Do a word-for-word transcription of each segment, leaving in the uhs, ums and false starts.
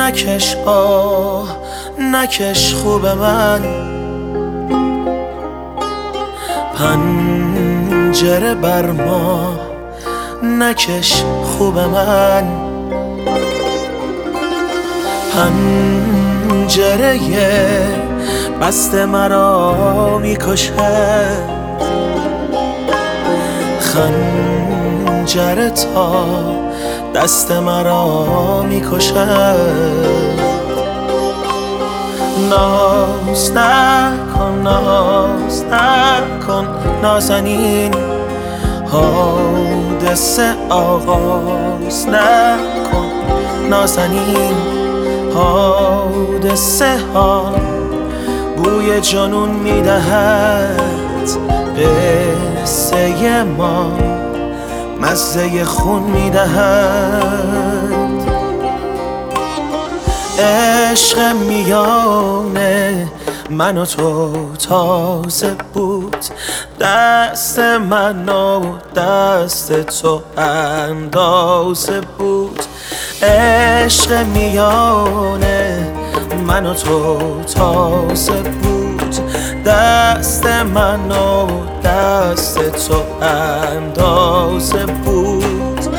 نکش آه نکش خوب من، پنجره بر ما نکش خوب من، پنجره بسته مرا میکشد، خنجر تا دست مرا میکشد. ناز نکن ناز نکن نازنین، حادثه آغاز نکن نازنین، حادثه ها بوی جنون میدهد، قصه ما مزه خون میدهد. عشق میانه من و تو تازه بود، دست من و دست تو اندازه بود. عشق میانه من و تو تازه بود، دست من و دست تو اندازه بود.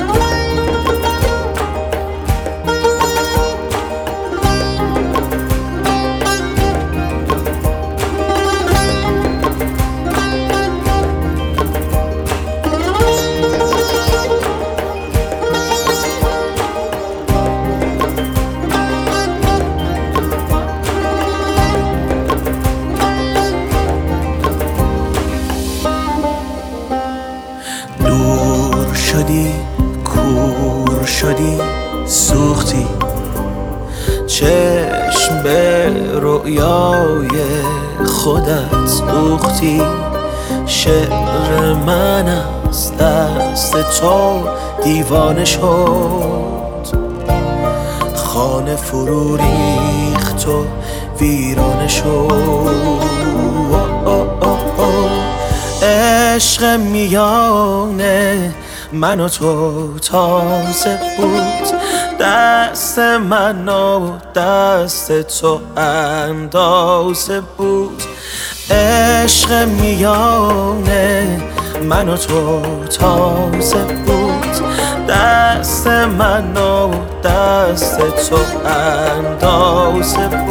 دور شدی کور شدی سوختی، چشم به رؤیای خودت دوختی. شعر من از دست تو دیوانه شد، خانه فرو ریخت و ویرانه شد. عشق میانه من و تو تازه بود، دست من و دست تو اندازه بود. عشق میانه من و تو تازه بود، دست من و دست تو اندازه بود.